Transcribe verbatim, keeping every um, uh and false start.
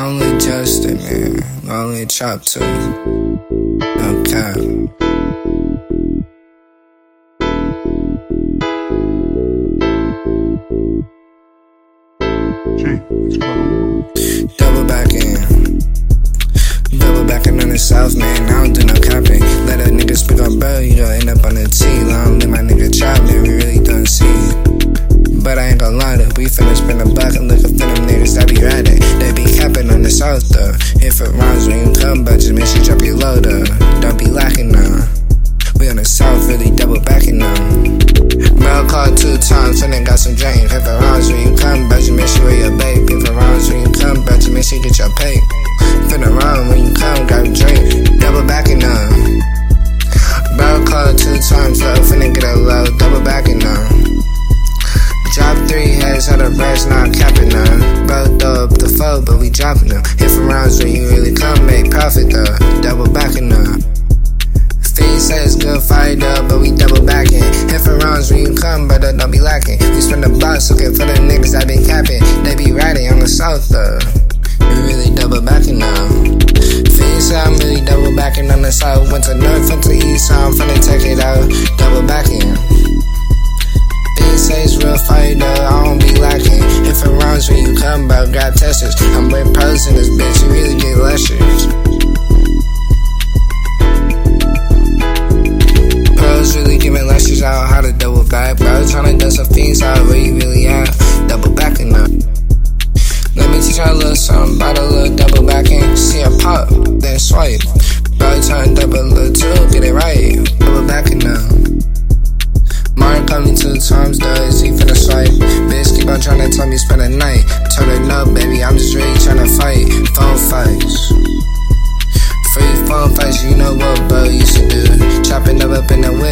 Only Justin, man. Only Chop too. No cap. Double back in. Double backing on the south, man. I don't do no capping. Let a nigga speak on bro, you gon' end up on the T. Long live my nigga Chop, man. We really don't see. But I ain't gon' lie to, we finna spin a buck and look up for them niggas that be riding. They be capping on the south though. If it rhymes when you come, but just make sure you drop your low though. Don't be lacking now. We on the south, really double backing now. Bro called two times, and then got some drink. If it rhymes when you come, but just make sure your babe. If it rhymes when you come, but just make sure you get your pay. Finna rhyme when you come, grab a drink. Double backing now. Bro called two times, though, finna get a low. Double backing now. Drop three heads, how the rest not capping now. Bro throw up the foe, but we dropping them. If it rhymes when you really come, make profit though. Double backing now. Feed says good fight though, but we double backing. If it rhymes when you come, brother, don't be lacking. We spend the box looking for the niggas that been capping. They be riding on the south though. We really double backing now. Feed said I'm really double backing on the south. Went to north, went to east, so I'm finna take it out. Double backing. Feed says real fight though, I don't be lacking. If it rhymes when you come, bro, grab testers. I'm with pros in this bitch, you really get lectures. Really giving lectures out how to double back. Bro, tryna do some things out where you really at. Double backing up. Let me teach you a little something about a little double backing. See a pop, then swipe. Bro, tryna double a little too, get it right. Double backing up. Martin called me two times, though, is he finna swipe? Bitch, keep on tryna tell me spend a night. Told her no, baby, I'm just really tryna fight. Phone fights. Free phone fights, you know what bro used to do. Chopping up up in the whip.